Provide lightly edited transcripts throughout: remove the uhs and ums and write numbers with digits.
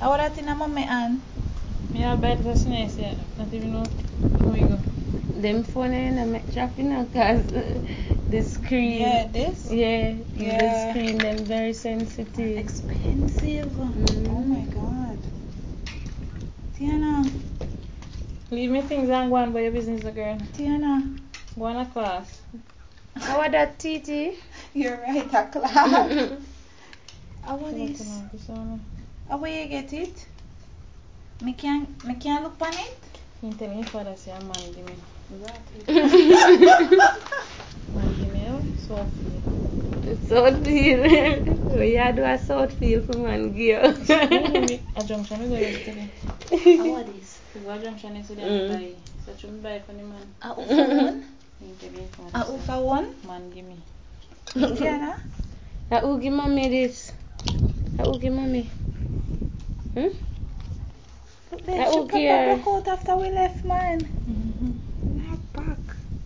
How that in a mommy and? Me all buy it as nice, yeah. Not even know where we go. Them phone ain't make traffic now cause the screen. Yeah, this? Yeah, Yeah. the screen them very sensitive. Expensive. Oh my god. Tiana. Leave me things and go on by your business, girl. Tiana. Go on a class. How are that, Titi? You're right, a class. How are this? How will you get it? Me can't look on it? You tell me father say a man give me. Exactly. Man give me Southfield. Southfield. We are do a Southfield for man girl. A junction we go yesterday. How are this? We go a junction yesterday and buy. So I shouldn't buy for the man. A Ufa one? You tell me A father Ufa one? man give me. Tiana? Who give mommy this? Who give mommy? Hmm? Look there, she pop up broke out after we left, man. Not back.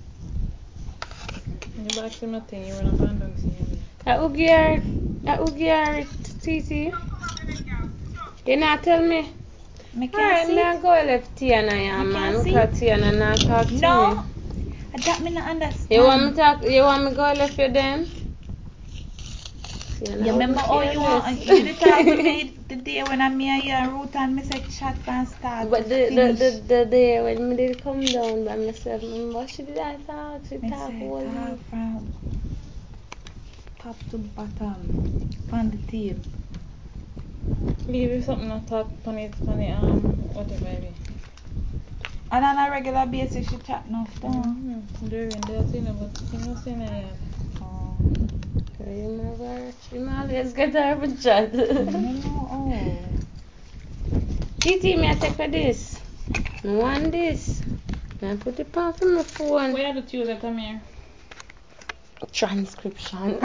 You back to nothing, you run up and down Who gear Titi? You not tell me? Me can't see Alright, it. me go left Tiana, yeah, Me man. can't see Because Tiana not talk to me. No. That me not understand. You want me go left you then? You remember how you did talk to me the day when I'm here and route and me said chat and start But to finish. the day when me did come down by myself, remember she did I talk? She Me talk say all talk from top to bottom on the tail. Leave you something to talk on it, whatever it is. And on a regular basis she chat enough down. During that thing, but you know, saying I have. Oh. She always get her for chat. Oh. Titi, me I take for this. I want this. I put it on for my phone. Where do you use it, Amir? Transcription.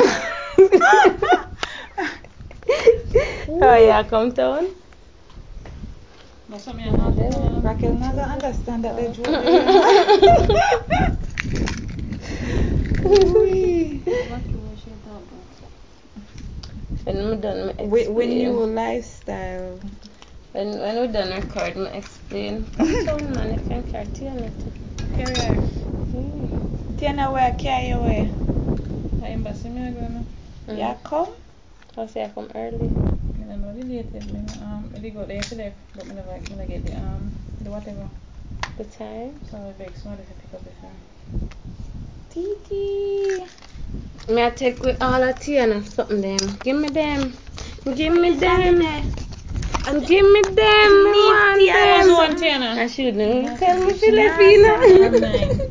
Oh yeah, come down. That's what I have. Raquel not gonna understand that they joke. When we done, me With new explain. lifestyle. When we done record, me explain. So man, if you can carry it. Carry her. Tiana, where carry you away? I embassy me again. Yeah, come? I'll say I come early. I don't know the date yet. I go there today, but I never get the whatever. The time? So I beg somebody to pick up the phone. Titi. Me I take with all of Tiana something them. Give me them. Give me them. And give me them. Me want them. You want Tiana? I shouldn't tell me Filipina.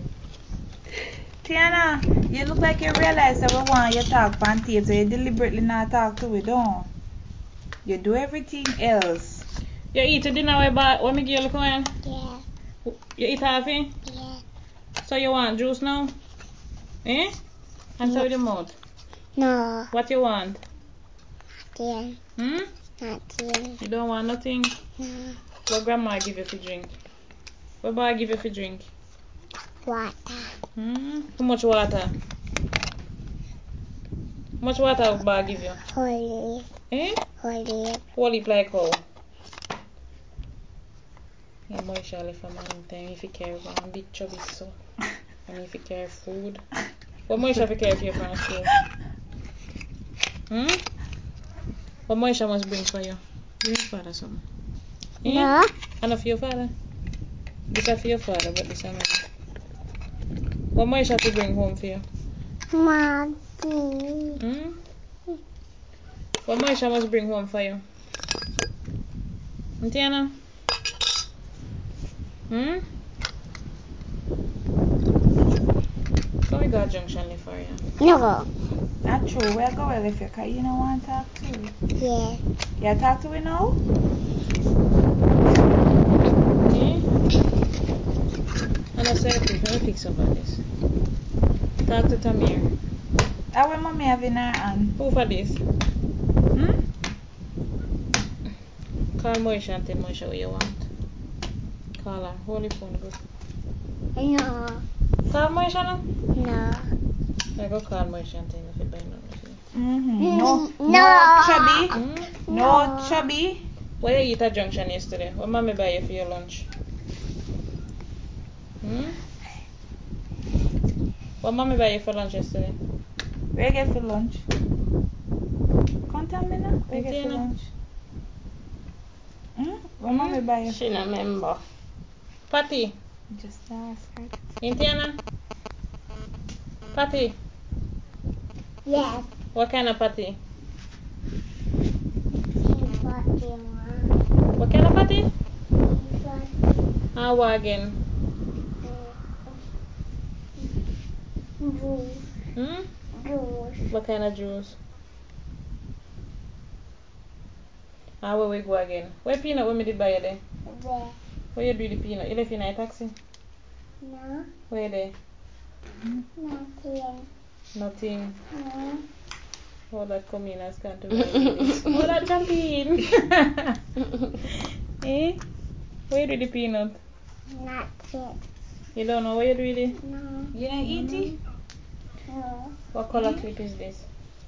Tiana, you look like you realize that we want you to talk on tape, so you deliberately not talk to it, don't you? Do everything else. You eat the dinner when me give you look on? Yeah. You eat half it? Yeah. So you want juice now? Eh? Answer with your mouth. No. What you want? Nothing. Nothing. You don't want nothing? No. What grandma give you for drink? What boy give you for drink? Water. How much water? How much water boy give you? Holy. Eh? Holy. Whole heap like how? Yeah, Moisha left a man time if you care about big chubby so. And if you care food. What Moisha if care for you from school? What Moisha must bring for you? Bring your father something. Eh? No. Enough for your father? This is for your father, but this is mine. What Moisha to bring home for you? Mommy. What Moisha must bring home for you? Tiana? Can we go to junction for you? No. Not true. Where go well if you can, you don't want to talk to it. Yeah. You talk to it now? And I said, let me pick some of this. Talk to Tamir. That when mommy have in her hand. Who for this? Call Moisha and tell Moisha what you want. Call her. Hold the phone good. No. Call Moisha now? No. I go call Moisha and tell her if you buy nothing for you. No chubby. No. No chubby. What you eat at Junction yesterday? What mommy buy you for your lunch? What mommy buy you for lunch yesterday? Where you get for lunch? Can't tell me now. Where you get for lunch? What mommy buy you? She no remember. Patty. Just ask her. Indiana? Patty. Yes. What kind of patty? What What kind of patty? you Ah, wagon. Juice. Juice. What kind of juice? Ah, where we go again? Where peanut when we did buy you there? There. Where you do the peanut? You left in a taxi? No. Where there? Nothing. Nothing. No. Oh, that come in as can't do this. Oh, that jump in. Eh? Where you do the peanut? Nothing. You don't know where you do it? No. You didn't eat it? No. What color clip is this?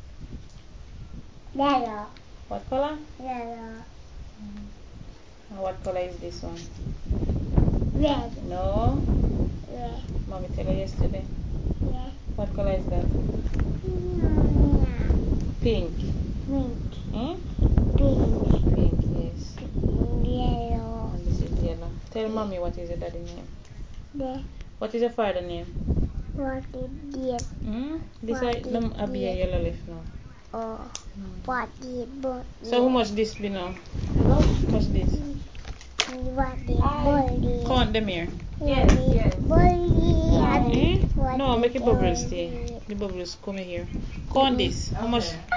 Yellow. What color? Yellow. And what color is this one? Red. No. Red. Mommy tell you yesterday. Red. What color is that? No. Pink. Pink. Hmm? Pink. Pink, yes. Yellow. And this is yellow. Tell mommy what is your daddy name. The What is your father name? what it did. This What is them is a be a this? yellow leaf now. Oh. What did but So how much this be now? Hello? How much this? what did bully? Count them here. Yes, yes. Bully. Eh? What No, did make it bubbles bully? stay. The bubbles come here. Count this. How much? Okay.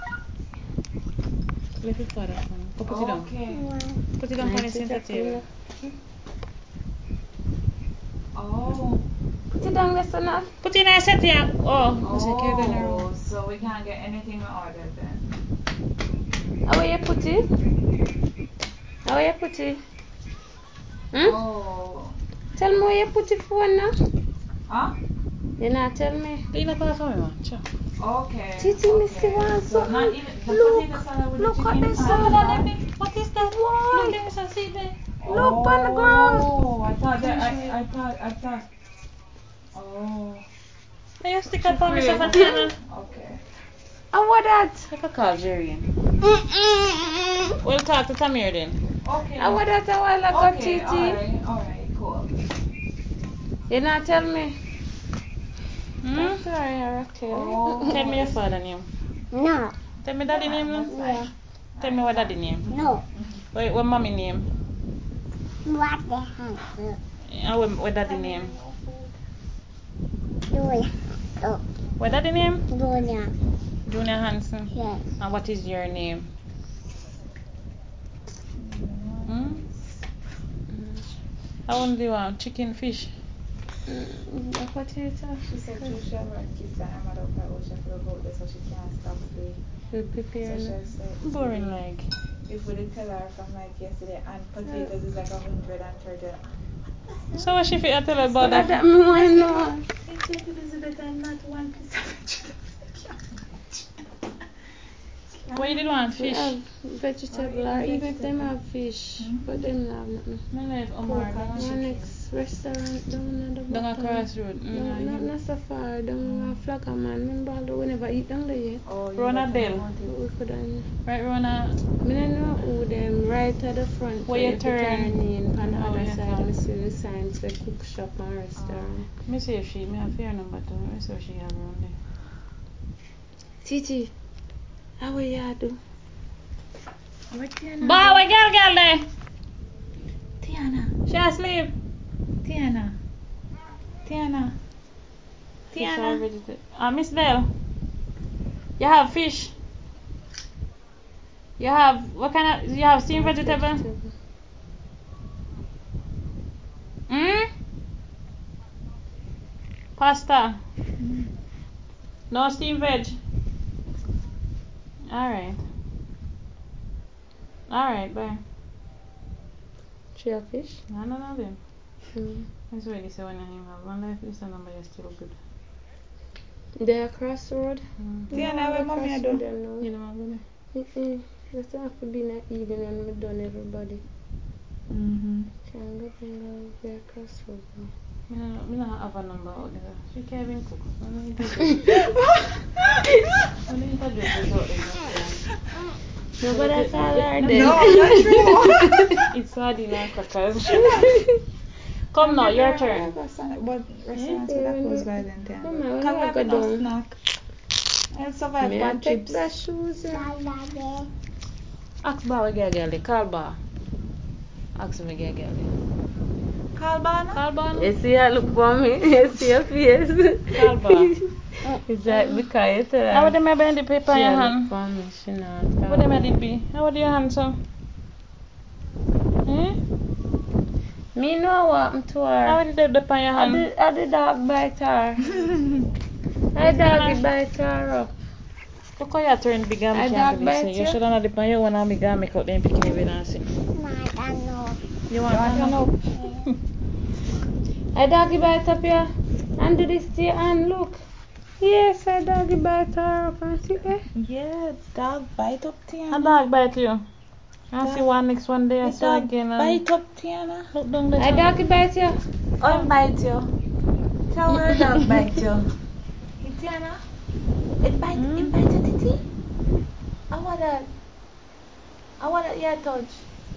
Let your father come. Go put it down. Okay. One. Put it down on the center table. Oh. Put it down, listen up. Put it in the center here. Oh, I said, carry it in the Oh, room. so we can't get anything we ordered then. How you put it? How you put it? Oh. Tell me where you put it for now. Huh? You not tell me. You not call for me, man. Sure. Okay. Titi, okay. Missy wants So something. not in the Look, potato salad with look the at chicken. this salad. What is that? Why? Look, there is a seed there. Look on the ground. Oh, I thought that I thought. Oh. Hey, you stick up for me, Tatiana. Okay. And what that? You can call Jerry in. We'll talk to Tamir then. Okay. And what that a while ago, Okay. Titi? Alright. Cool. You not tell me. Hmm? I'm sorry, Raquel. Oh. Tell me your father name. No. Tell me daddy name now. Yeah. Tell me what daddy name. No. Wait, what mommy name? What the heck? And what daddy name? Julia. Oh. What daddy name? Julia. Junior Hansen. Yes. And what is your name? How do you want? Chicken, fish? The potato. She said Joshua run kids and her mother cried Osha for the boat there so she can't stop free. We So prepare she now. said Boring like. if we did tell her from like yesterday and potatoes is like 130. So what she feel tell her about That that? me want know. Ancient Elizabeth and not one piece of vegetables. What you did want? We Fish? have vegetable or even if them have fish, but them have nothing. No, no, if Omar don't want One chicken. next restaurant down at the Down bottom. across road. Not so far. Down Flagger man. Remember although we never eat down there yet. Oh, Rona Bell. But we could have. Right, Rona. I don't know who them right at the front. Where you turn in on the Oh, other yeah, side. turn. I see the signs say cook shop and restaurant. Let me see if she, me have fair number too. Let me see what she have around there. Titi, how are you do? Ba, what girl there? Tiana. She asleep. Tiana. Fish or Tiana. vegetable? Miss Bell. You have fish. You have, what kind of, you have steamed vegetable? Pasta. No steamed veg. Alright, bye. She have fish? No, then. That's why they say when I have one life, this number is still good. They across the road? Tiana, where mommy I do? You know what I'm Mm-mm. Just have to be in the evening when we done everybody. Can't go down there across road. I don't have a number out there. She can't even cook. I don't introduce this out there. Nobody call her No, then. not true. It's sardine and crackers. Come now, your turn. What restaurants would I close by then? Come on, Can we we have go enough down. snack? I'll survive Me one and take chips. the shoes. Ask Bar get girl. Call Bar. Ask me get girl. Call Bana? Call Bar. You see her look for me. You see her face. Call Bar. It's like because you tell her. How would they bend the paper in She your look hand? for me. She not. What am I did be? How would your hand so? Me know what happened to her. How did they dip on your hand? I the dog bite her. I dog bite her up. Look how you turn big and I me can't dog believe bite you. You you? should have dip on your one and me go make out them picking every dancing. You want to know? I doggy bite up here. And do this to your hand, look. Yes, I doggy bite her up and see there. Yeah, dog bite up Tiana. A dog bite you. I see one next one day. I The see dog again. bite up Tiana. Look down there. I doggy bite you. I'll bite you. Tell her dog bite you. Tiana, it bite your titty? I want that ear touch.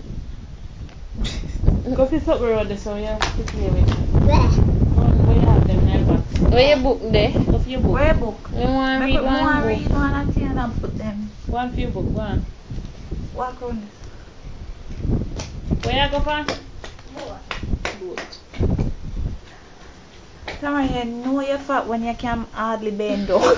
Go fi something around this so you have to play with it. Where you have them never. Where your book there? Go for your book. Where book? You want to Make read it more one read book? one at Tiana and put them. One for your book. One. Walk around this. Where you go for? Boat. Tamara, you know you're fat when you can hardly bend down.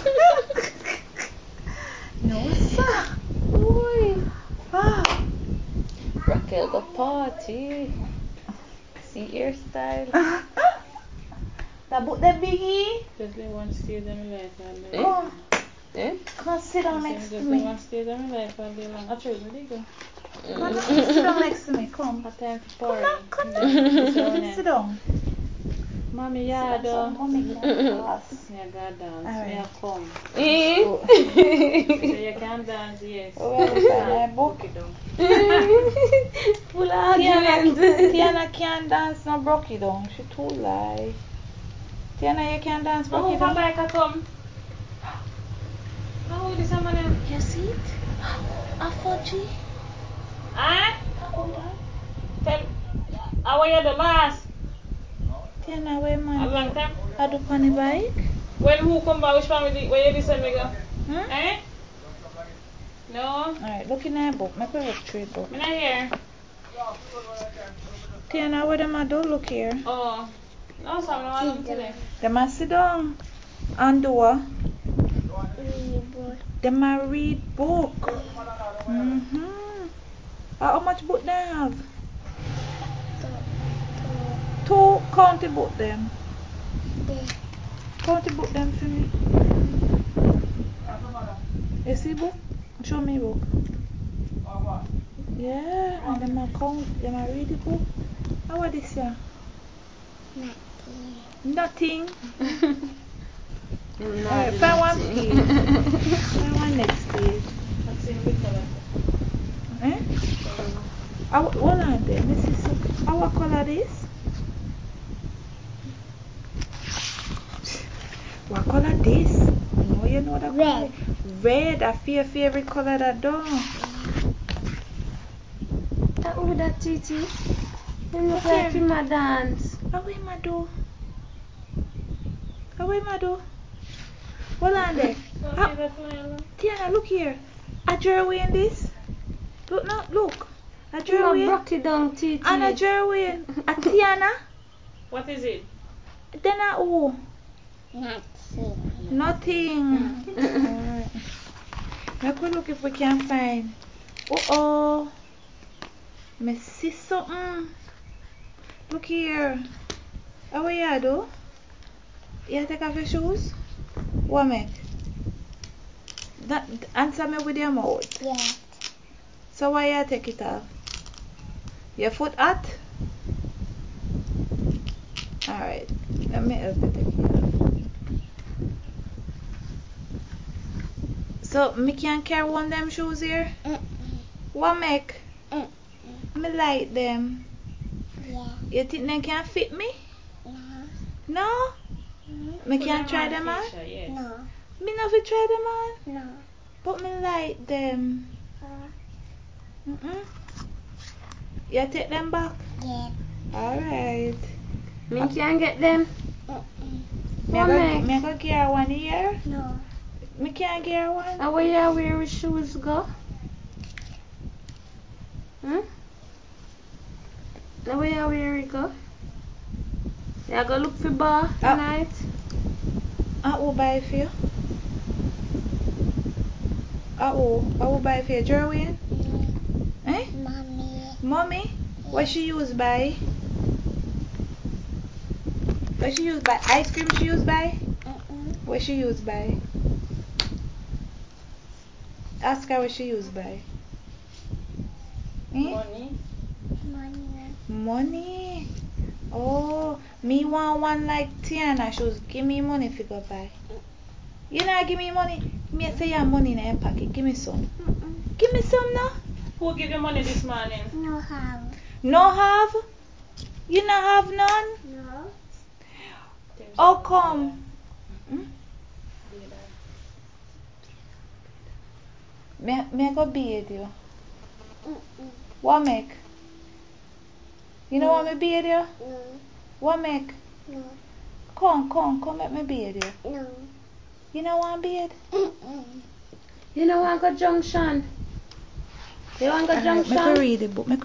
No, sir. Boy. Ah. Raquel go party. See hairstyle. That book that biggie. Just the one stage of my life all day Eh? long. Eh? Come sit down next Just to the me. one stage of my life all day long. Actually, where do you go? Come on, sit down next to me. Come. What time for Come party? on. Sit down. Mommy, yeah, though. Mommy can pass. Yeah, God dance. Alright. Yeah, come. Eh? So you can dance, yes. Oh, well, we find a book. Book it down. Full argument. Tiana can't dance no brocky down. She too lie. Tiana, you can't dance Oh, brocky my down. bike, I come. Oh, this one, man. You see it? A 4G. Ah? Hold on. Tell. How are you the last? Tiana, where A man? long time? I do on the bike. When who come back, which family? Where you listen, me go? Hmm? Eh? No? Alright, look in that book. Make me look straight book. Me not here. Tiana, what am I do? Look here. Oh. No, so I'm not want today. Them a sit down and do what? Them a read book. How much book they have? 2 county book them. County book them for me. You see book? Show me book. Yeah, and them a count, them a read the book. How are this here? Nothing. Alright, find one page. Find one next page. What's in the color? Eh? Hold on there. Let me see. What color this? What color this? No, you know that color. Red. I feel favorite color that dog. Who that Titi? You look Okay. like him a dance. Away my do. Away my do. Hold on there. Tiana, look here. A Jerry in this. Look now, look. A You Jerry. broke it down, Titi. And a Jerry. A Tiana. What is it? Then a who? Nothing. Alright. Let's look if we can find. Oh. Me see something. Look here. How are you do? You take off your shoes? What make? That, answer me with your mouth. Yeah. So why you take it off? Your foot hot? Alright. Let me help you take it off. So me can't carry one of them shoes here? What make? Me like them. Yeah. You think they can fit me? No. No? Me can try them on? Yes. No. Me never try them on? No. But me like them. You take them back? Yeah. Alright. Me can get them. Me go get her one here? No. Me can't get her one? How will you wear your shoes go? Hmm? How will you wear it go? You go look for bar tonight? Who buy it for you? Who buy it for you? Jerwin? Eh? Mommy. Mommy? What she use by? What she use by? Ice cream she use by? What she use by? Ask her what she use by. Eh? Money. Money? Oh, me want one like Tiana shoes. Give me money if you go buy. You not give me money? Me say you have money in your pocket. Give me some. Give me some now. Who give you money this morning? No have. No have? You not have none? No. How come? Me go beat you. What make? You know what me beat you? No. What make? No. Come let me beat you. No. You know what beat? You know want go junction? You want go junction? Make me read the book.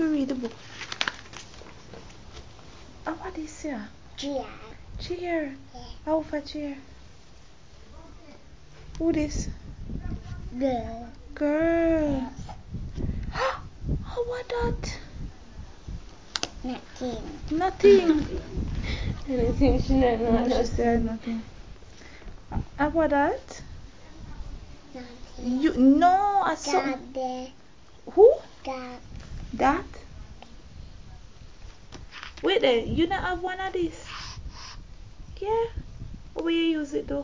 What is here? Cheer. Chair. Yeah. How for chair? Who this? Girl. Girl. How what that? Nothing. Nothing. Anything she don't know. No, she said nothing. How what that? Nothing. You no, I saw. Dad there. Who? Dad. That? Wait there, you not have one of these? Yeah? Where you use it though?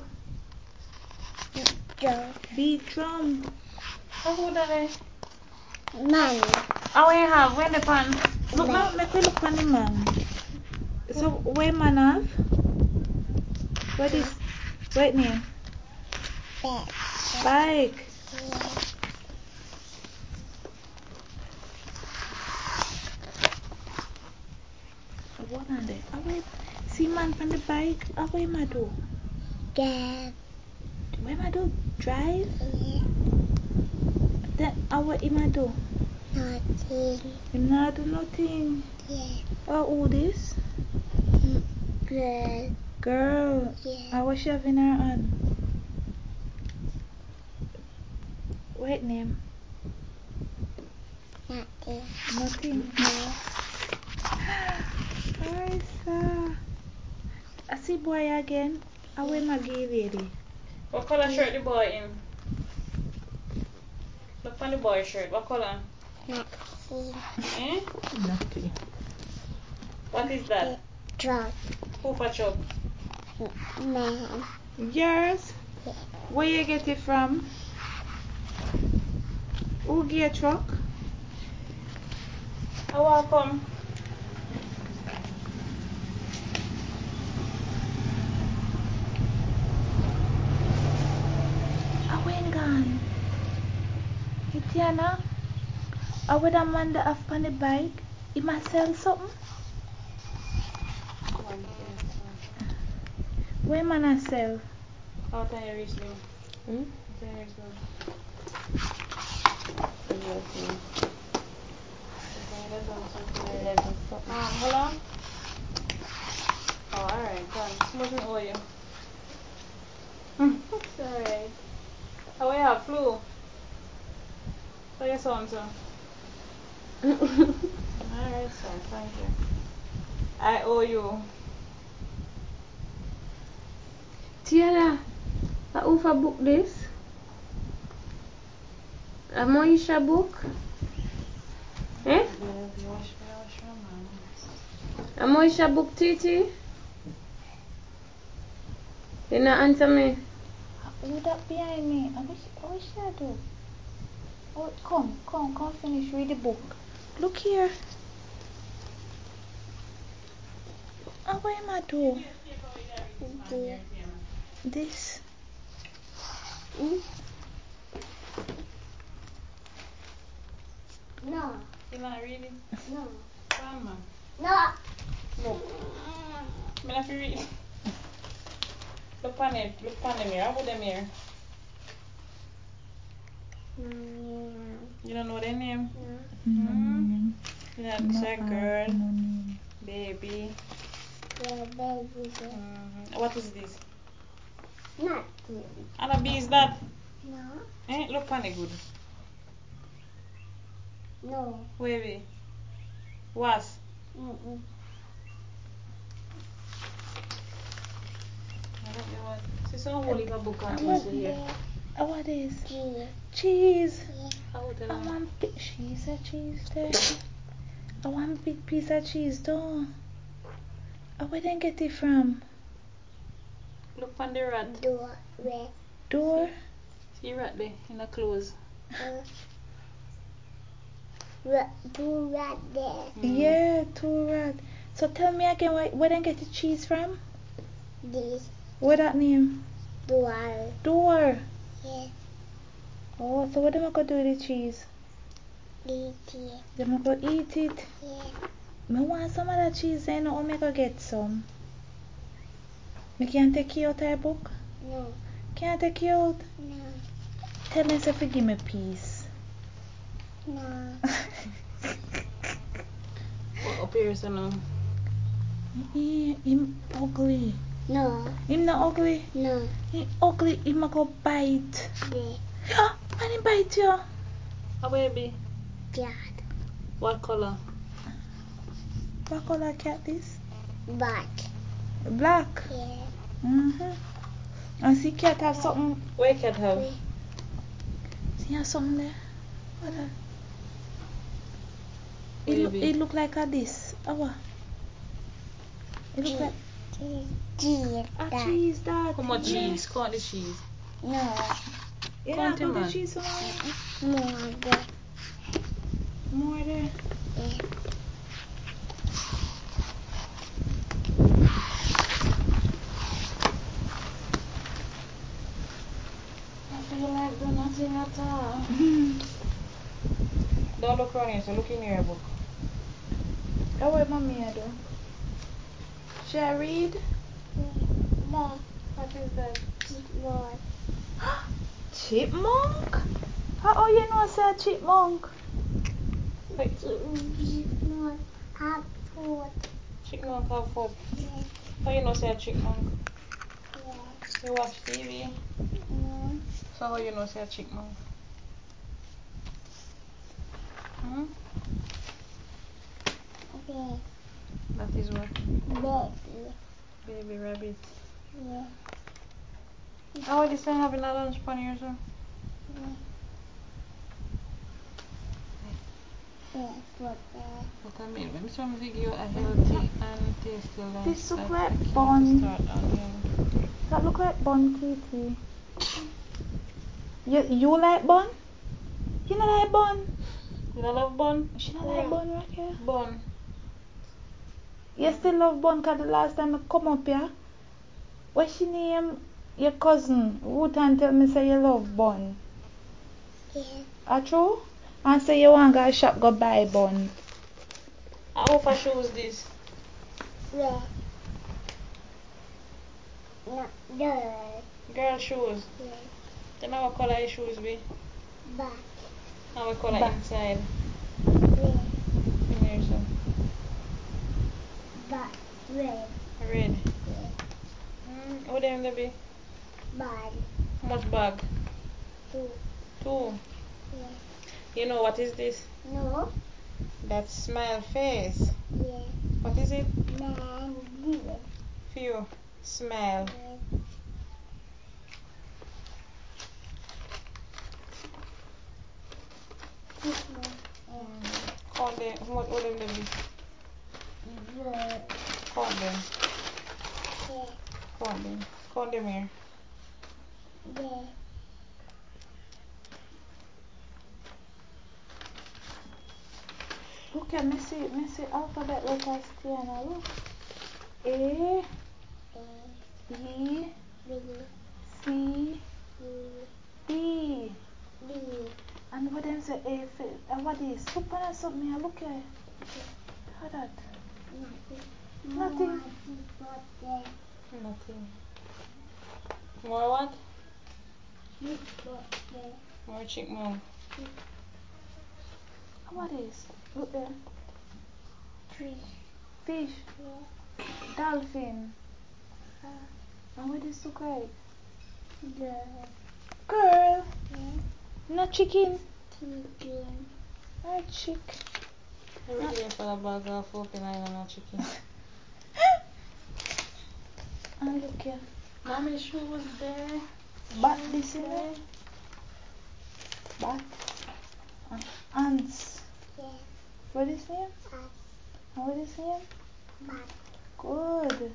Joe. Big drum. How old are they? Man. How you have? When the pan? Look, make me look on the man. So, where man have? What is? What name? Bed. Bike. Yeah. What are they? Away. See man from the bike. Away my do. Dad. Where my do? Drive? Yeah. Then away my do. Nothing. Him not do nothing. Yeah. Who this? Girl. Girl. Yeah. What she have in her hand? What name? Nothing. Nothing. Alright, sir. I see boy again. Away my gay lady. What color shirt the boy in? Look on the boy shirt. What color? Nothing. Eh? Nothing. What is that? Truck. Who for chop? Man. Yours? Where you get it from? Who get truck? How I come? Away gone. Tiana? Away that man that have on the bike? He must sell something? Where man I sell? How time you reach me? Hmm? How time you reach me? Hold on. Oh, alright, thanks. How much me owe you? It's alright. How you have flu? How you sound, sir? Alright, sir, thank you. I owe you. Tiana, who for book this? A Moisha book? Eh? A Moisha book, Titi? You not answer me? Who that behind me? I wish I do. Oh, come finish read the book. Look here. Oh, what am I doing? Dear. This. No. You not reading? No. Come on. No. Look. Me not read. Look on it. Look on the mirror. How about the mirror? You don't know their name? Mm. Yeah, it's a girl, baby. Yeah, baby. What is this? Not good. And a bee is that? No. Eh? Look on it good. No. Wavy. Was? Mm-mm. See some whole heap of book on What? this here. Oh, what is? Dear. Cheese. How would I want big piece of cheese there. I want big piece of cheese though. Oh, where did I get it from? Look on the rat. Door. Red. Door? See rat there in the clothes. Do right there. Yeah, two rat. So tell me again, where did I get the cheese from? This. What that name? Door. Door. Yeah. Oh, so what am I going to do with the cheese? Eat it. Am I going to eat it? Yeah. I want some of that cheese then, or am I going to get some? I can't take you out of the book? No. Can't take you out? No. Tell me if you give me peace. No. What up here so now? Him ugly. No. Him not ugly. No. He ugly. Him a go bite. Yeah. And he bite you. How baby? Cat. What color? What color cat this? Black. Black. Yeah. And see cat have something. Where cat have? See have something there. What that? Baby. It look like a this. Oh. It look like Cheese. a cheese that. How much Yeah. cheese? Count the cheese. No. You Count not it, put the man. cheese on? More. More there. Yeah. I feel like doing nothing at all. Don't look around here, so look in your book. Oh, what mommy I do? Should I read? No. What is that? More. Chipmunk? How you know say a chipmunk? Wait, More. Have food. chipmunk have food. Yeah. How you know say a chipmunk? Yeah. You watch TV? No. So how you know say a chipmunk? Okay. That is what? Baby. Baby rabbit. Yeah. How are you saying having a lunch pan here, sir? Yeah. Yeah. Put there. But I mean, when some give you a healthy and tasty lunch, This look I like think bun. to start on here. That look like bun, Kitty. You like bun? You not like bun? You don't love bun? She not like bun right here? Bun. You still love bun cause the last time I come up here, what she name your cousin? Wotan tell me say you love bun. Yeah. Are true? And say you want to go shop go buy bun. How far shoes this? Yeah. Not good. Girl shoes. Yeah. Then how color your shoes be? Back. How color Back. inside? Yeah. In here, so. Back. Red. Red. Yeah. What them they be? Bad. How much bag? 2. 2. Yeah. You know what is this? No. That smile face. Yeah. What is it? Man. Yeah. Few. Smile. Yeah. Count them. What them they be? Yeah. Count them. Yeah. Count them. Count them here. Yeah. Look at Missy alphabet letters, Tiana. Look. A, E, C, E. And what them say A for, and what is super or something? I look at. How that? Nothing. Nothing. More what? More chipmunk. What is? Look there. Fish. Dolphin. And what is to cry? Girl. Not chicken. Not chick. Every day for a bag of 49 and a chicken. And look here. Mommy shoe was there. Bat this in there. Bat. Ants. What is name? And what is name? Good.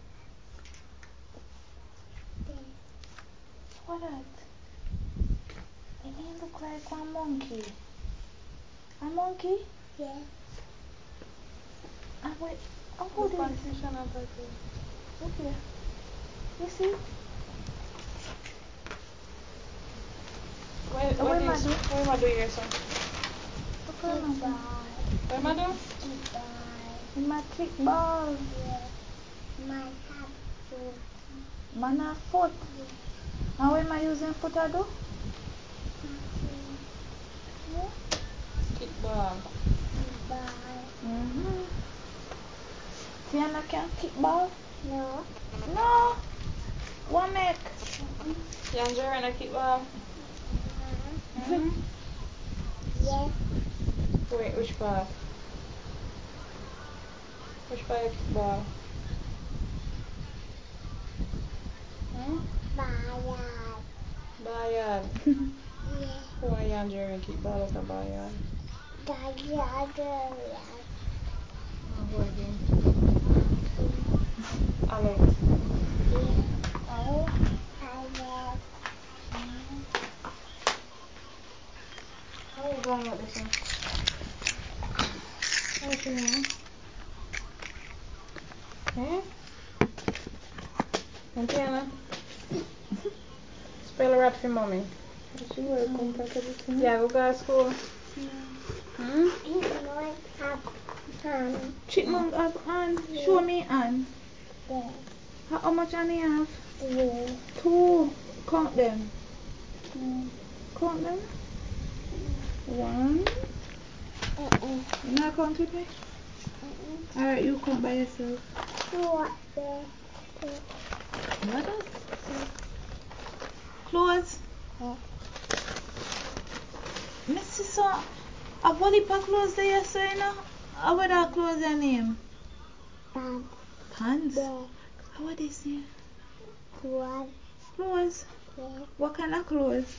What that? It may look like one monkey. A monkey? And wait. Oh, hold it. Position of the thing. Look here. You see? Where am I doing your son? Look where am I? Where am I doing? In my kickball. Man a foot. And when am I using foot I do? Yeah. Kickball. Tiana can kickball? No. No. What make? You enjoying a kickball? Yes. Wait, which part? Which part of kickball? Bayard. Yes. Who are you enjoying kickball at the Bayard? Who again? Alex. Oh. How you going with this one? What's your name? Eh? And Tiana? Spell rat for mommy. She welcome to the thing. Yeah, go to school. Chipmunk have hand. Show me hand. How much hand you have? 2. Count them. Count them. 1. You not count with me? Alright, you count by yourself. What else? Clothes. Missy saw a body pack clothes there yesterday now. How would that clothes their name? Pants? How would they say? Clothes? What kind of clothes?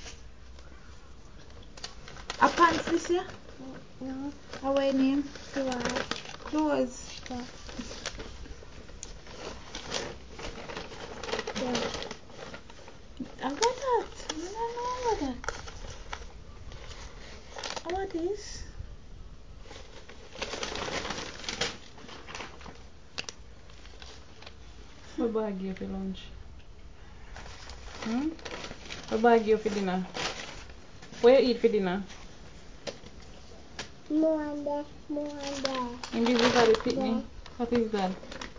A pants this year? No. How would name? Clothes. And what that? I don't know what that. What this? What bag you for lunch? What bag you for dinner? What you eat for dinner? More there. Invisible picnic. What is that?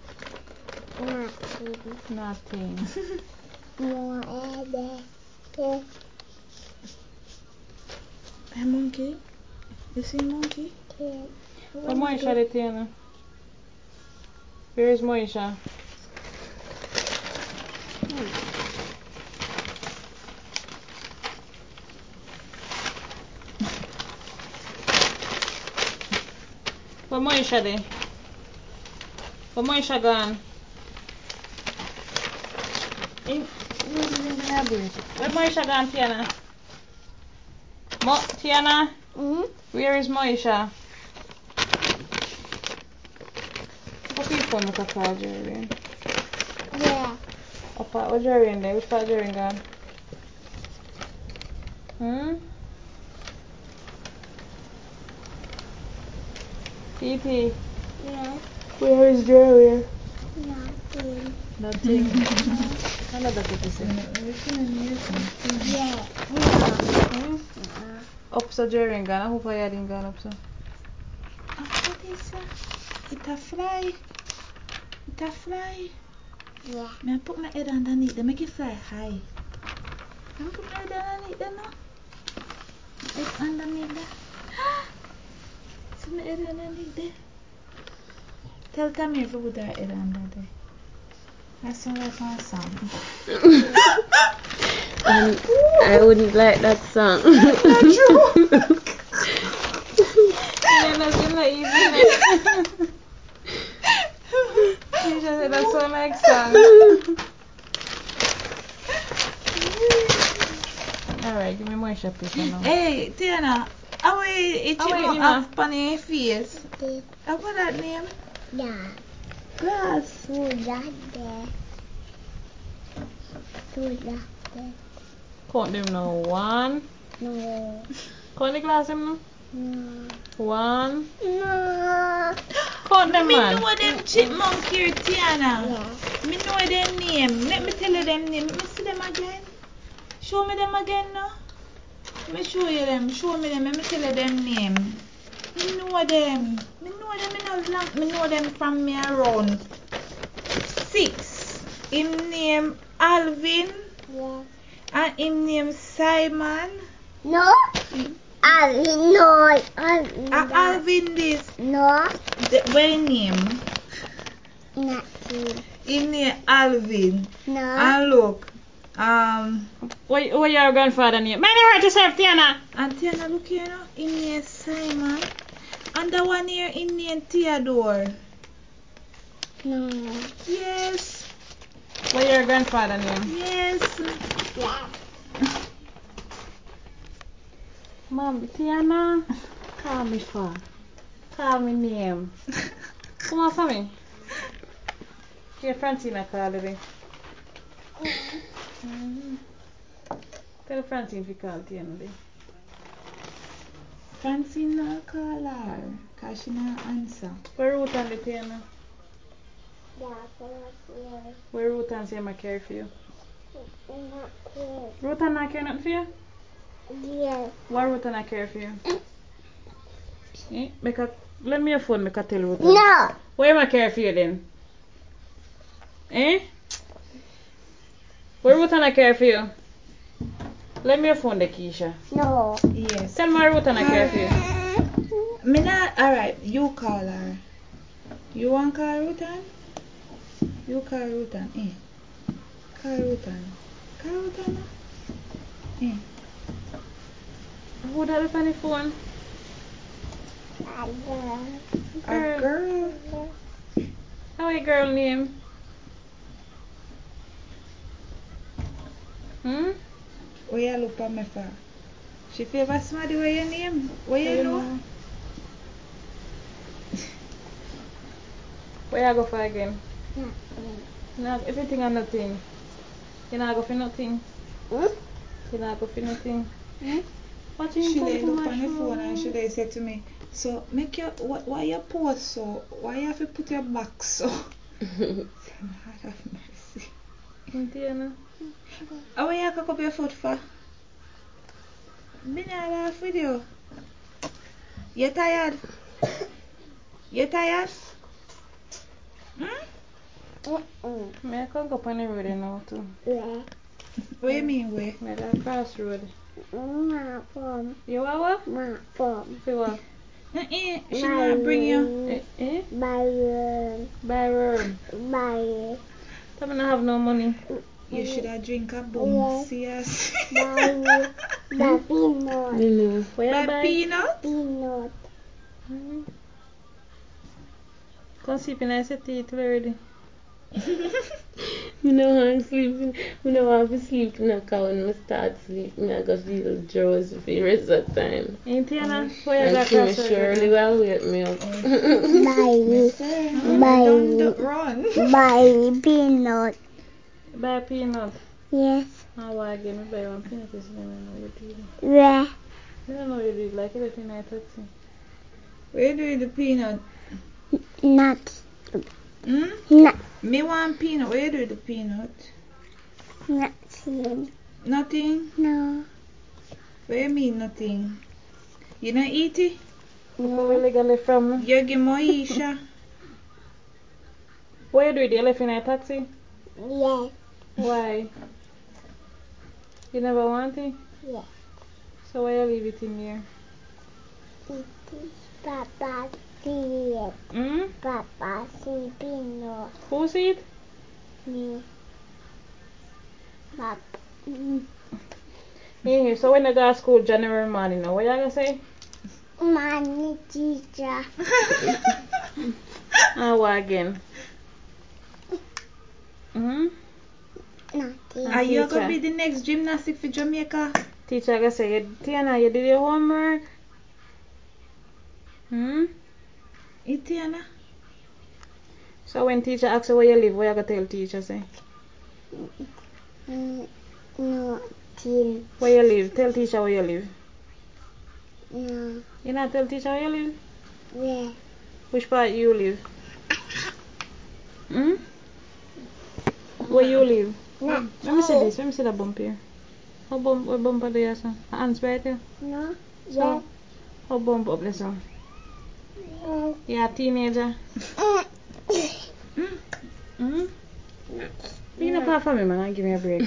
Nothing. Nothing. More there. A monkey? You see monkey? Where Moisha the Tiana? Where is Moisha? Where Moisha there? Where Moisha gone? Where Moisha gone, Tiana? Tiana? Where is Moisha? What people make a call Jerry? Yeah. What part of Jerry in there? Which part of Jerry gone? E.T. Yeah. Where is Jerry? Nothing. Nothing. Another cookie say. Yeah. Up so Jerry and gone. I hope I hadn't gone up so. What is that? It a fly. It a fly. Yeah. May I put my head underneath them, make it fly high. Can I put my head underneath them now? Head underneath there. See my head underneath there. Tell Tammy if you put her head under there. That sounds like my song. I wouldn't like that song. Yeah, that's not easy. You just said that sound like song. Alright, give me more paper now. Hey, Tiana, how are you itching up on your face? This. What's that name? Yeah. Glass. Do that there. Do that there. Count them now. 1. No. Count the glass them now. No. 1. No. Count them Me man. know them chipmunk here, Tiana. Yeah. Me know them name. Let me tell you them name. Let me see them again. Show me them again now. Let me show you them. Show me them. Let me tell you them name. Me know them. Me know them in a long. Me know them from me around 6. Him name Alvin Yeah. and him name Simon. No. No. Alvin this. No. What him name? Nothing. Him name Alvin. No. And look. What your grandfather name? Man, you hurt yourself, Tiana. And Tiana, look here now. Him name Simon. And the one here, him name Theodore. No. Yes. What your grandfather name? Yes. Yeah. Mom, Tiana. Call me for. Call me name. Come on for me. Here, Francine call it. Tell Francine to call Tiana. Day. Francine not call her. Because she not answer. Where Ruth and the Tiana? Yeah. Yeah. Where Ruth and say I care for you? Not good. Ruth and not care nothing for you? Yes. Why Ruth and I care for you? Eh? Let me your phone, make I tell Ruth. No. Why am I care for you then? Eh? Where Ruth and I care for you? Let me your phone, the Keisha. No. Yes. Tell me where Ruth and I care for you. Me not. Alright, you call her. You want call Rutan? You call Rutan. Eh. Call Rutan. Call Rutan now. Eh. Who that on the phone? A girl. How your girl name? What you look at me for? She favor somebody with your name. What you know? Where you go for again? No, everything or nothing. You not go for nothing. You not go for nothing. What you She talking lay look about? on the phone and she lay say to me, so make your why you pose so? Why you have to put your back so? Lord have mercy. Tiana. How you cock up your foot for? Me not laugh with you. You tired? You tired? Me I can't go on the road now too. Yeah. What you mean where? Me I cross road. My phone. You are what? My phone. For what? She not bring you. Eh? My Buy road. my Tell me I have no money. You should have drink a boom. See us. my peanut. Where you Buy buy? peanut? Peanut. Come sleep in I said teeth already. You know I'm sleeping. You know I'm sleeping now when I start sleeping. I go feel drowsy for the rest of the time. Ain't Tiana? Where you And got she cross surely road? will wake me up. Don't run. My peanut. Buy peanut. Yes. How I get me buy one peanut is when I know you do it. Where? I don't know you do it like everything I taxi. Where you doing the peanut? Not. Hmm? Me want peanut. What you do with the peanut? Nothing. Nothing? No. What you mean nothing? You not eat it? Where legally from? You give Moisha. Where you do it? You left in a taxi? Yes. Why? You never want it? Yes. So why you leave it in here? It is Papa see it. Hmm? Papa see peanut. Who see it? Me. Papa. Yeah, so when you go to school January morning, now what you gonna say? Money teacher. Ah, what again? Hmm? Nothing. Are you teacher. going to be the next gymnastic for Jamaica? Teacher gonna say, Tiana, you did your homework? Hmm? Tiana? So when teacher asks you where you live, what you gonna tell teacher say? Nothing. Where you live? Tell teacher where you live. No. You not tell teacher where you live? Where? Which part you live? Hmm? Where you live? No. Let me see this. Let me see that bump here. How bump? What bump are there, son? Hands right here. No. So, Yes. how bump up there, son? Yes. Yeah, teenager. Hmm? Clean up half for me, man, and give me a break.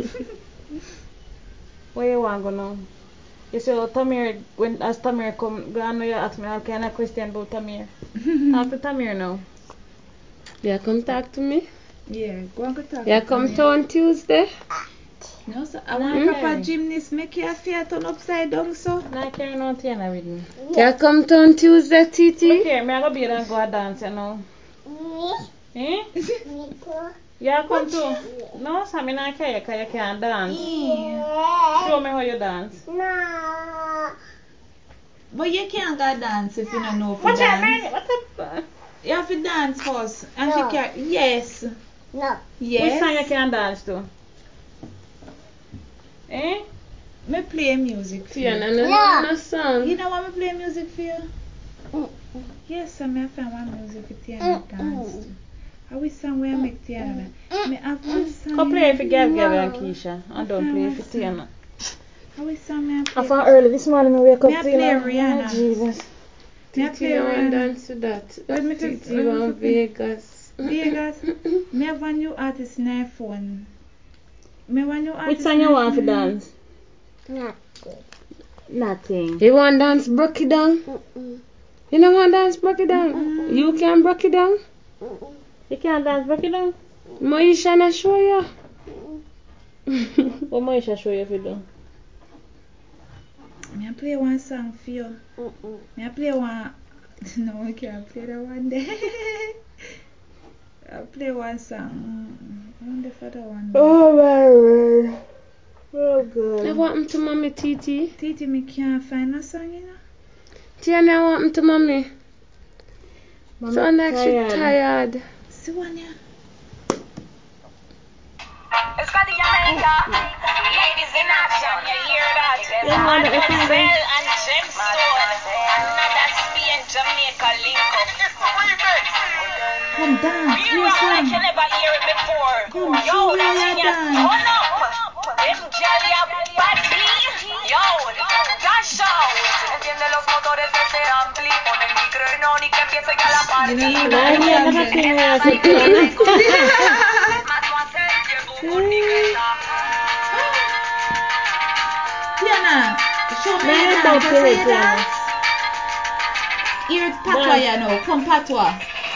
Where you want to go now? You say, oh, Tamir, when as Tamir come, go on, you ask me all kind of question about Tamir. Talk to Tamir now. Yeah, come talk to me. Yeah, go and go talk Yeah, to come me. to on Tuesday. No, so I want proper gymnast. Make your feet turn upside down, so. Not carrying on Tiana with me. Yeah, come to on Tuesday, Titi. Okay, me I go be and go a dance, you know. Me. Eh? Me too. Yeah, come too. No, so I not care, because you can't dance. Yeah. Show me how you dance. No. But you can't go dance if you don't know for What you dance. mean? What the... You have to dance first. And No. she can. Yes. No. Which song you Yes. can dance to? Eh? Me play music for Tiana, you. no song. You know what me play music for you? Yes, I may find one music for Tiana dance to. I wish song where I make Tiana. Me have one song. Go play for Gav and Keisha. And don't play for Tiana. I wish song me I I play. found early this morning, I wake Me up I to play you. Rihanna. Oh, Jesus. Me I Titi, play I want Rihanna. dance to that. Let me Titi, let me want play. Vegas. Vegas. Me have one new artist in my phone. Me one new artist. Which song you want to dance? Nothing. Nothing. You want dance broke it down? You don't want dance broke it down? You can broke it down? You can't dance, break it down? Moisha na show you. What more show you if you do? Me I play one song for you. Me I play one. No, I can't play that one there. I play one song. I wonder for that one. Oh, my word. Oh, God. What happened to mommy, Titi? Titi, me can't find a song, you know. Tiana, what happened to mommy? Mommy So like she tired. See one here. It's got the America. Ladies in action, you hear that? Mademoiselle and Gemstone. Another Spain, Jamaica link up. Come dance. We Play a rock like song. you never hear it before. Come, Yo, show that where you thing has dance. turn up. Them jelly up body. Yo, dash out. Enciende los motores que se ampli. Pon el micrófono y que empiece a la You party. don't know Nah, that he song never there. seen me as a Tiana. Mademoiselle llegó con tigresa. Tiana, show me Nah, your you dance. bump I your say head, you Tiana. dance. Here it's Patwa, you know. Come, Patwa.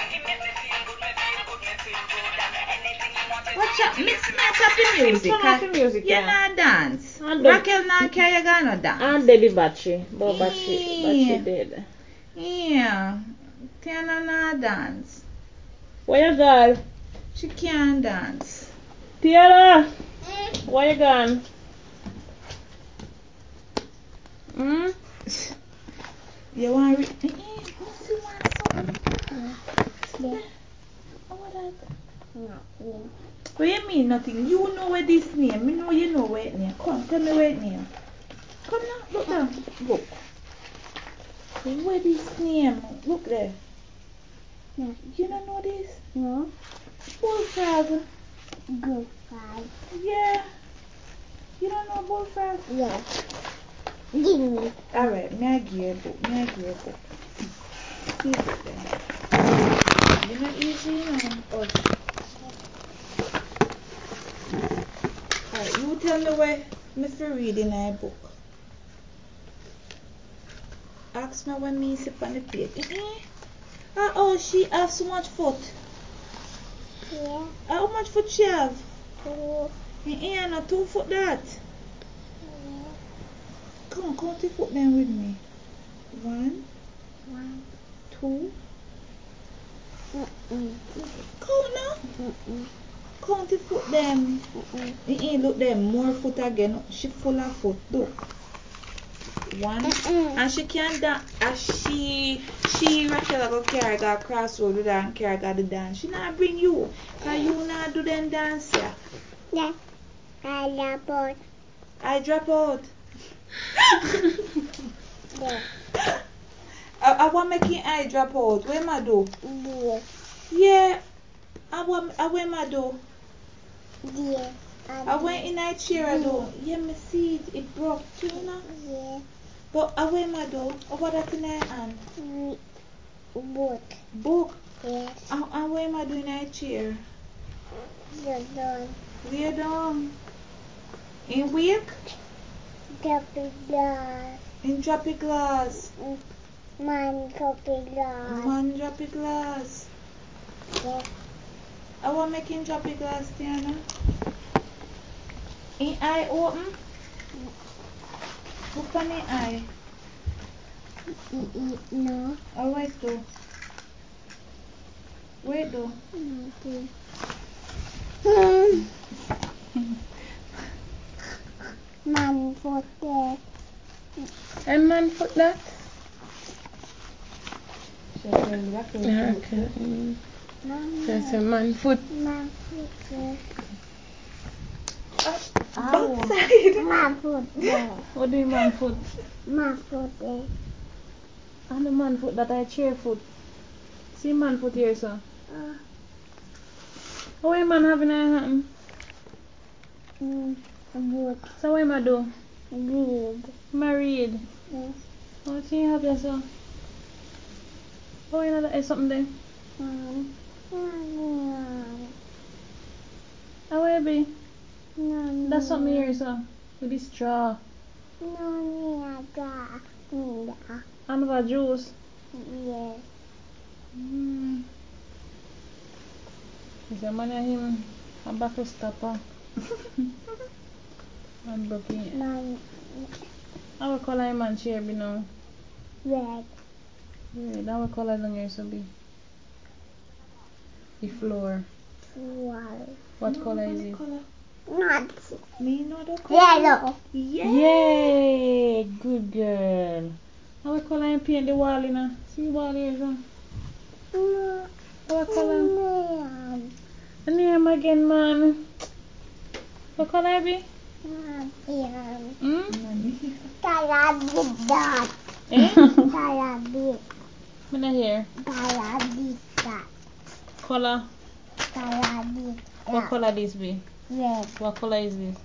Watch out. Mix up the music. Turn off the music, You yeah. not dance. And the- Raquel not care you gonna dance. And Debbie Batchy. But Batchy dead. Yeah. Tiana not dance. Where you gone? She can't dance. Tiana! Where you gone? Hmm? You want to What you mean nothing? You know where this name. Me know you know where it name. Come, tell me where it name. Come now, look down. Look. Where this name? Look there. No. You don't know this? No. Bullfrog. Good five. Yeah. You don't know bullfrog? Yeah. Give me. Alright, me I give you a book. Me I give you a book. See it then. You're not easy, you know. Oh. Alright, you tell me where me for read in a book. Ask me when me sit on the page. Oh, she have so much foot. Yeah. How much foot she have? 2. No 2 foot that. Yeah. Come on, count the foot then with me. 1, 1. 2. Count now. Count the foot them. Look them, more foot again. She full of foot. Look. 1. And she can't dance. She Rachel go carry go across road with her and carry go the dance. She not bring you. Cause you not do them dance here. Yeah. I love both. I drop out. Yeah. I want making I drop out. Where my do? Yeah. Yeah. I where my do? Yeah. I went in that chair do. Yeah, me see it. It broke too, you know. Yeah. But I where my do? What that in her hand? Book. Book. Yes. I where my do in that chair? You're done. Lay down. In wake? Copy glass. In drop a glass. Man copy glass. Man drop a glass. Yeah. I want making drop a glass, Tiana. In eye open? Look on the eye. No. Oh, wait do. Wait do. Okay. Man foot there. And man foot that? Okay. That's a man foot. Man foot there. Backside. Man foot there. What do you man foot? Man foot there. And the man foot that I chair foot. See man foot here, sir. How a man having a hand? Boot. So what am I do? Read. Married. Yes. What can you have there, sir? Oh, you know that is something there? How will it be? That's something here, sir. With this straw. And with a juice. Yes. Is a man and him a back of stopper. And broken. Man. How color him and chair be now? Red. Red. How color long here so be? The floor. Wall. What color is it? Not Me know the color. yellow. Yeah. Yay! Good girl. How color him paint the wall in a? See wall here, sir? What color? The name again, man. What color be? Taradidad. Eh? Taradid. Me not hear. Taradidad. Color. Taradidad. What color this be? Red. What color is this?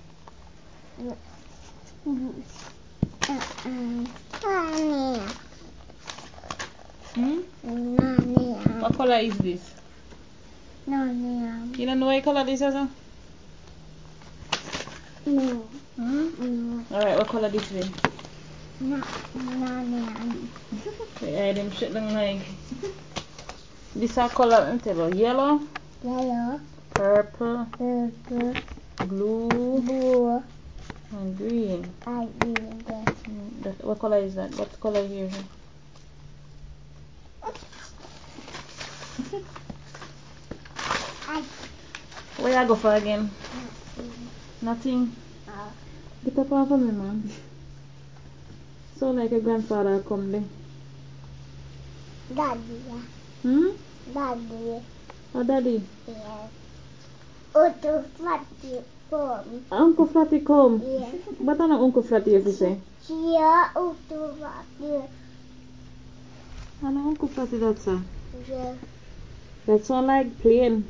What color is this? You don't know what color this is? No. Alright, what color this be? Yeah, them shit don't like. This are color, I'm telling you. Yellow, Yellow. purple, Purple. blue, Blue. and green. I green. What color is that? What color here? Where I go for again? Nothing. Get up off of me, man. So like your grandfather come there. Daddy. Daddy. Oh, daddy. Yes. Uncle Fatty come. Uncle Flatty come. Yes. What an Uncle Flatty if you say? Here, Uncle Fatty. An Uncle Flatty that's sir. Yes. That sound like plane.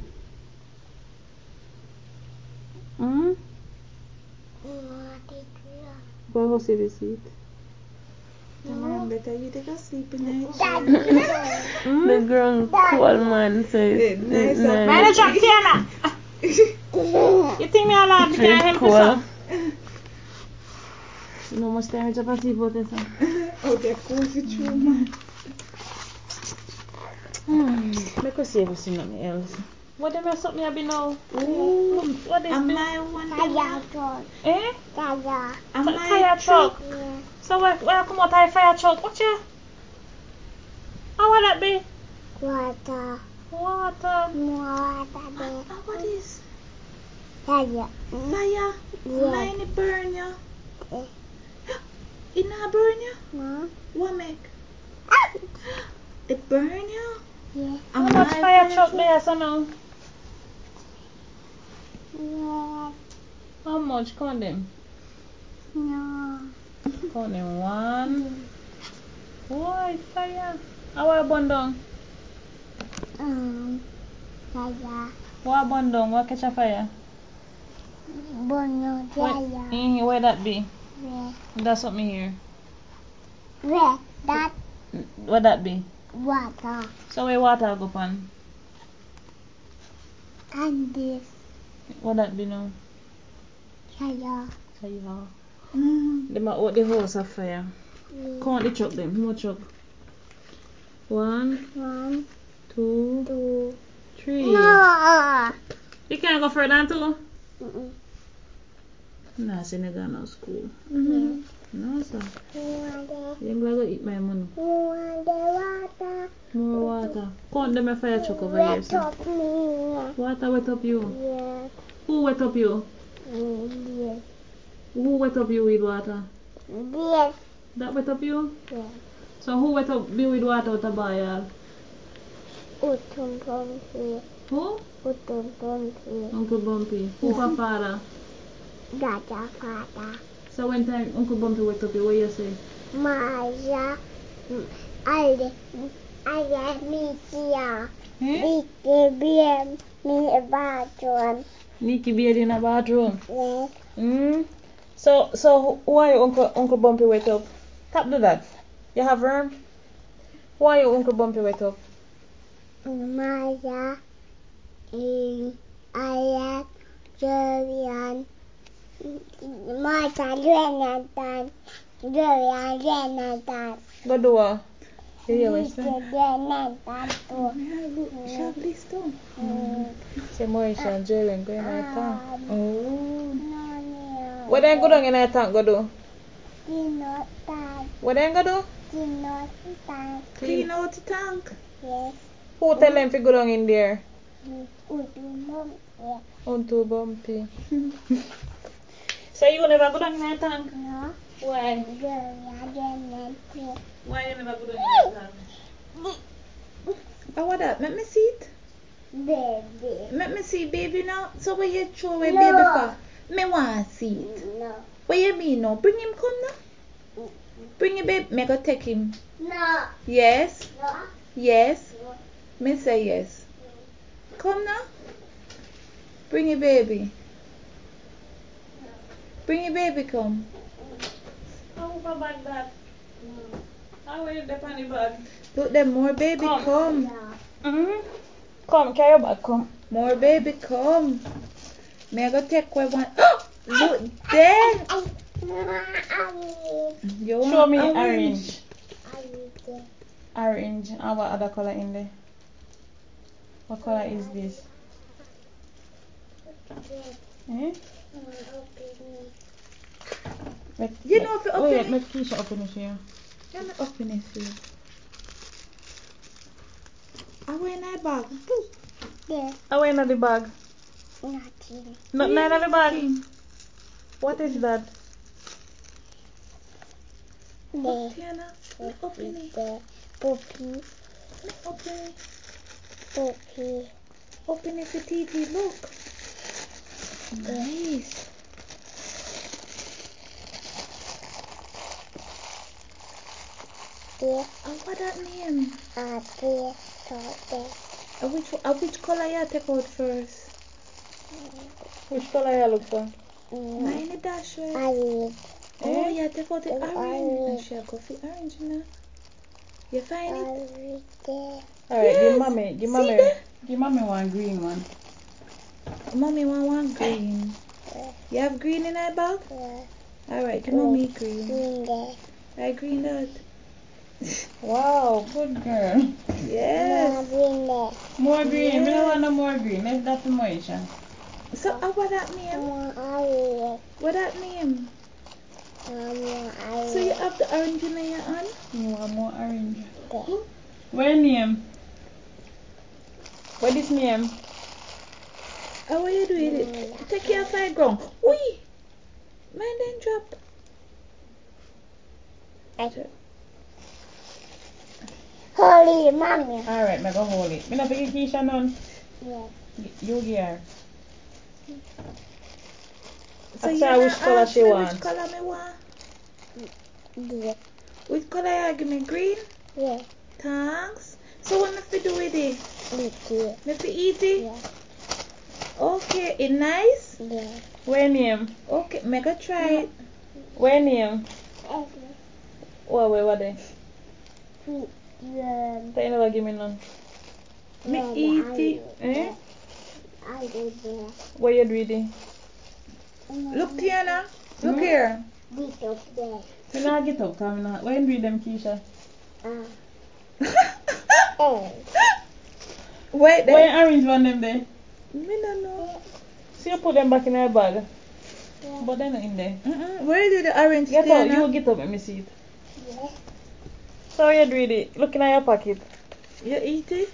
Go go see the seat. Mom, better you take a sleep in night. The ground cool, man. So it's Nice. nice. Man, it's up, Tiana. You think me allowed to carry him Cool. to some? No more staring up and see about this. Oh, they're cozy too, man. Make us see if we see nothing else. What them else up me have been now? Ooh. What is Am this? I one Fire truck. Eh? Fire. Am Fire truck. Yeah. So where come out a fire truck? What you? How will that be? Water. Water. Water there. What is? Fire. Fire. Yeah. Mine it burn you. Eh. It not burn you? No. What make? It burn you? Yeah. How much fire truck there, so now? Yeah. How much? Count them. No. Count them. 1. Why fire? How are burn down? Fire. What burn down? What catch a fire? Bono. Fire. Where that be? Where? That's what me here. Where? That Where that be? water. So where water go pan? And this. What that be now? Fire. Fire. Mm. Them are out the house of fire. Count the truck them. How much truck? 1, 1, 2, 2. 3. No. You can't go further than 2? Mm-mm. Nah, see nigga no school. Mm-hmm. No sir. Water. You ain't gonna go eat my money. Water. More water. Count them a fire truck over here, Wet sir. up me. Water wet up you. Yeah. Who wet up you? Yes. Who wet up you with water? Yes. That wet up you? Yes. So who wet up you with water with a boil? Utum Bumpy. Who? Utum Bumpy. Uncle Bumpy. Who for father? Dada Fada. So when time Uncle Bumpy wet up you, what you say? Maya. Alle. Alle Mikia. Eh? Big BM. Me bathroom. Nikki beard in a bathroom. Yes. So why your Uncle Bumpy wet up? Tap do that. You have worm? Why your Uncle Bumpy wet up? Maya. Ayat. Julian. Martha Jonathan. Jonathan. Go do what? You hear what I say? Jonathan too. Yeah, look, sharp this too. Say Maurice and Jalen go in a tank. Oh. What they go down in a tank go do? Jonathan. What they go do? Jonathan. Clean out the tank. Yes. Who tell them to go down in there? Yeah. Uncle Bumpy. So you never go down in a tank? No. Why? Jonathan. Why you never go down in a tank? Oh, what that? Let me see it. Baby. Let me see, baby, now. So where you throw away No. baby for? Me want to see it. No. What you mean now? Bring him come now. Bring your baby. Me go take him. No. Yes. No. Yes. No. Me say yes. Come now. Bring your baby. Bring your baby come. How for bag that? How will you depend on the bag? Look them more baby come. Come, carry your bag, come. More baby come. Me I go take away one. Look there. You want Show me orange. Orange. Orange. And what other color in there? What color is this? Eh? You know if you open Wait, it. make Keisha open it here. Let me open it for you. I wear my bag. Yeah. Oh, in the bag. Nothing. Not in the bag. What is that? There. Tiana, let me open it. There. Puppy. Let me open it. Puppy. Open it for TT. Look. Nice. There. Oh, what that name? There. So there. Which color you take out first? Which color you look for? Mine is dash red. Orange. Oh, you take out the Orange. orange. And she'll go for orange now. You find it? Orange there. Alright, Yes. give mommy one green one. Mommy want one green. You have green in that bag? Yeah. Alright, give mommy green. Green there. I green that. Wow, good girl. Yes. Green there. More green. Yes. We don't want no more green. Let's that for Moisha. So, what that name? Orange. What that name? So you have the orange in your hand? You want more orange. There. Where name? What is name? How are you doing it? Take your side ground. Oi! Mine then drop. Holy mommy. Alright, me go hold it. Me not forget Keisha none. Yeah. You give her. So Ask you her which color she Which wants. color me want? Yeah. Which color you give me? Green? Yeah. Thanks. So what me fi do with it? Yeah. Me fi eat it? Yeah. Okay, it nice? Yeah. Where name? Okay, me go try it. Where name? What they? Yeah. They never give me none. Me eat it. Eh? I did there. What you do with it? Look, Tiana. Look here. This up there. Me not get up, come not. Where you do them, Keisha? Oh. Wait there. Where orange one them there? Me no know. So you put them back in her bag. But they're not in there. Where do the orange Get up, Tiana? you get up, let me see it. Yeah. So what you do with it? Looking at your pocket. You eat it?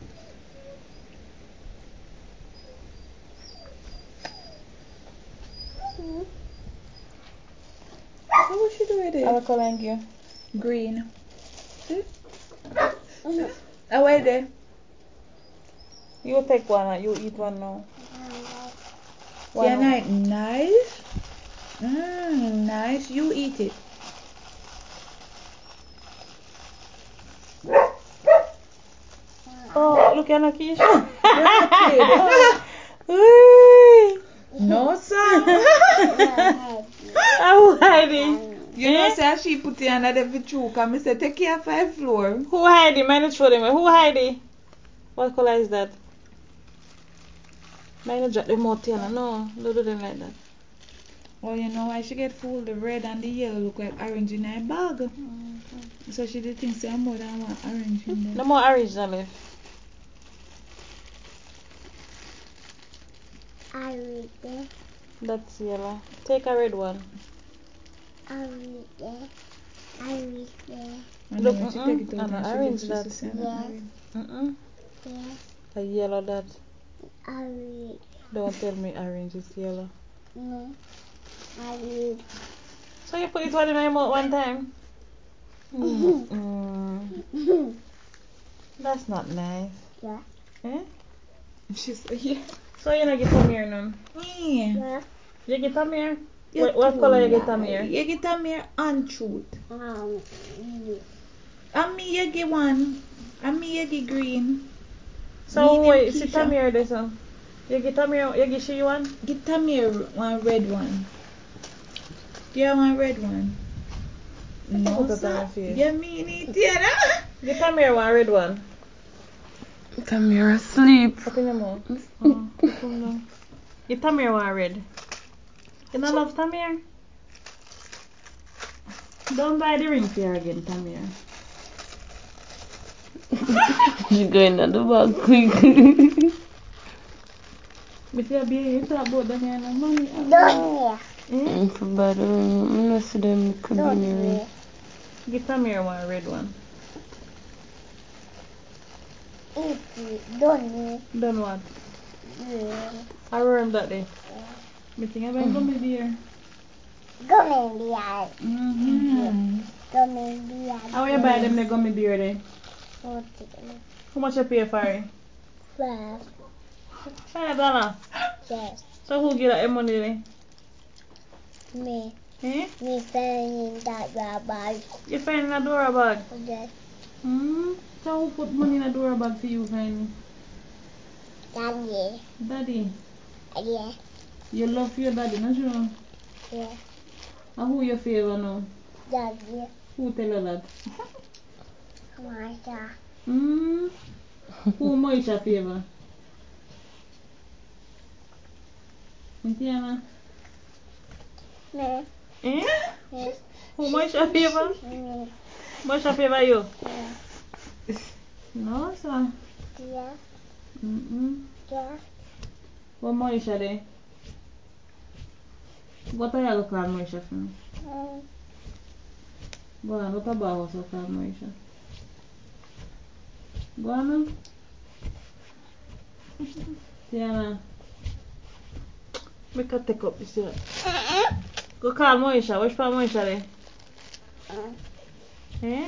So what you do with it? I'll call and give. Green. Oh, wait there. You take one and you eat one now. One Tiana, nice. Nice. You eat it. Oh, look at Keisha. No, sir. How hiding? You know, say she put it under the choke and I said, take care of 5 floor. Who hiding? Mine show them. Who hiding? What color is that? Mine drop them out here. No, don't do them like that. Well, you know why she get fooled? The red and the yellow look like orange in her bag. So she did think say more than one orange in there. No more orange than left. I read there. That's yellow. Take a red one. I read there. I read there. And Look, then when she take it out, and and she orange looks, that. she say, Yeah. orange. Yeah. A yellow that. I read. Don't tell me orange is yellow. No. I read. So you put it one in my mouth one time? That's not nice. Yeah. Eh? She said, yeah. So you not get some here none? Yeah. Yeah. You get some here? You What too color you get lie. some here? You get a mere untruth. You. And me you get one. And me you get green. So Me wait, name sit Keisha. some here this one. You get some here, you get she one? Get a mere one red one. Yeah, one red one. No, Put it on sir. your face. You mean it, Tiana? Get some here one red one. Come here asleep. Open your mouth. Oh, open now. Get some here one red. You not love Tamir? Don't buy the ring for her again, Tamir. She going to the bag quick. But you be you talk about them here no money. Don't I'm for bad ring. I'm not see them could be in the ring. Get Tamir one red one. Don't Done what? Yeah. I remember that day. Me think I'm going to be there. Come in the eye. Come in the eye. How you buy them the gummy beer then? How much you pay for it? $5. $5. Yes. So who give that money then? Me. Eh? Me finding that bag. You find in a Dora bag? Yes. So who put money in a Dora bag for you, Fanny? Daddy. Daddy. Yeah. You love your daddy, not you? Yeah. And who your favorite now? Daddy. Who tell you that? Martha. Who Moisha favorite? Tiana? Me. Eh? Me. Who Moisha favorite? Me. Moisha favorite you? Yeah. No, sir. Yeah. Yeah. What Moisha there? What are you going to call Moisha for me? Go on, what about us call Moisha? Go on now. Tiana. We can take up this here. Go call Moisha. Which part Moisha there? Eh?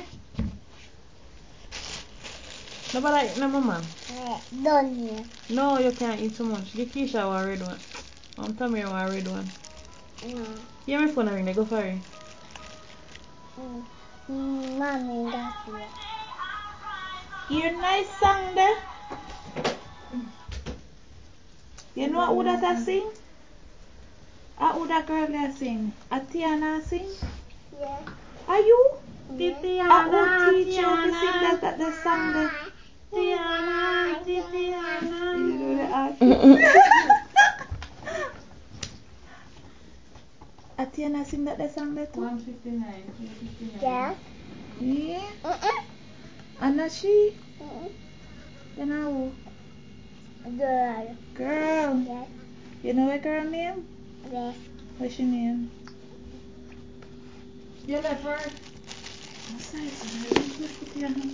Nobody eat no mama. Done here. No, you can't eat too much. Give Keisha one red one. Tell me one red one. No. Hear my phone ring, they go for it. Mommy, that's it. Hear nice song there? You know who that I sing? Who that girl that sing? Tiana sing? Yeah. Are you? Tiana, Who teach you to sing that song there? Tiana. You know the art? Tiana sing that song there too? 159. Yeah. Yeah. And not she? You know Girl. girl. Yes. You know a girl name? Yes. What's your name? You left her? What's that? Tiana.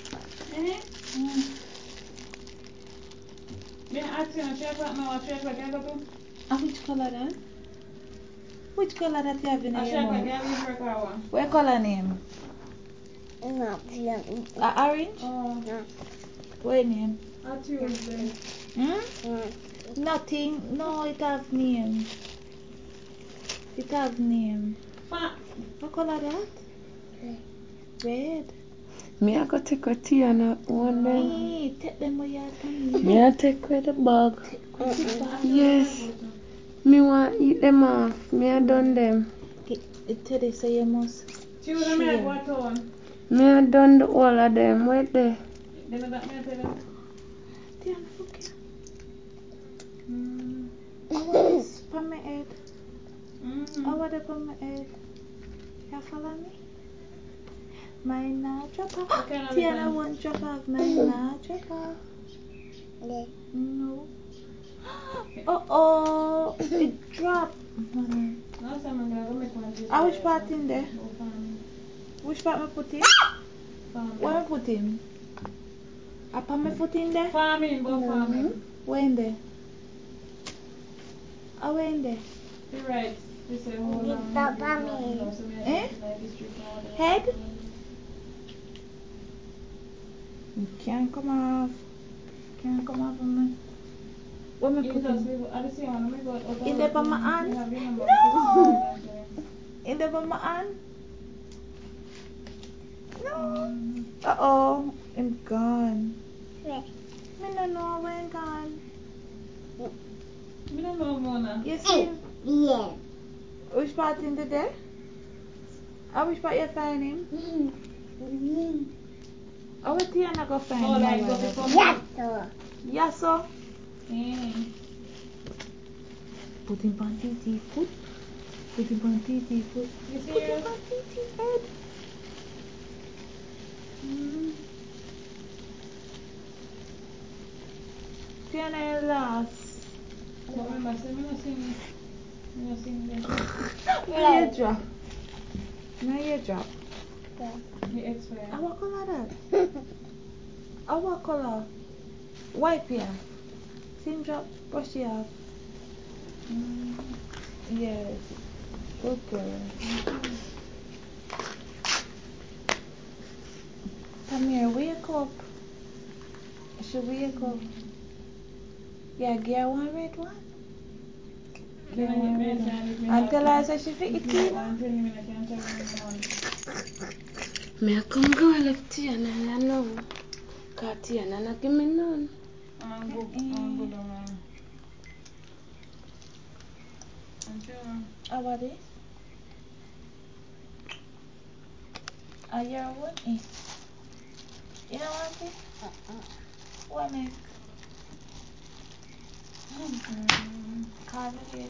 Then ask you, check what my check what you go to? Which color that? Which color that you have in your Check what mouth? you have in your car. What color name? Not yummy. Orange? Oh, What name? I Tuesday. Nothing. No, it have name. It have name. What color that? Red. Me I go take a Tiana one day. Hey, take them where you are coming. Me I take away the bag. Yes. Me want eat them off. Me I done them. Tell you so you must. Tuesday me I go to one. Me I done the all of them. Wait there. Then I got me tell them. Tiana, okay. I want this from my head. I want it from my head. You follow me? Mine not drop off. Okay, now Tiana we won't drop off. Mine not drop off. Yeah. No. Oh, it dropped. Last time I'm going to make one. Which part in there? Which part I put in? Where I put in? I put my foot in there? Farming, go farming. Where in there? Where in there? You're right. They say hold on. Papa me. Eh? Head? You can't come off. Can't come off on me. Where me put in? In the palm of my hand? No! In the palm of my hand? No. Uh-oh. I'm gone. Yeah. Me no know where I'm gone. Me don't know, Mona. You see? Yeah. Which part in the there? Which part you find him? Where Tiana go find him? Oh, like go before me. Yeah. So. Yes, sir. Put Put him on TT foot. Put him on TT foot. You Put him serious? on TT head. Tiana lost. But remember, say me no sing. Me no sing them. My ear drop. My ear drop. Me expire. What color that? What color? Wipe here. Same drop. Brush it off. Yes. Good girl. Come here, wake up. She wake up. Yeah, get one red one. Get one red one. And tell her so she fit it in. Me I come go left Tiana, you know. Cause Tiana not give me none. Apa dia? You want it? You don't want it? What next? Call me later.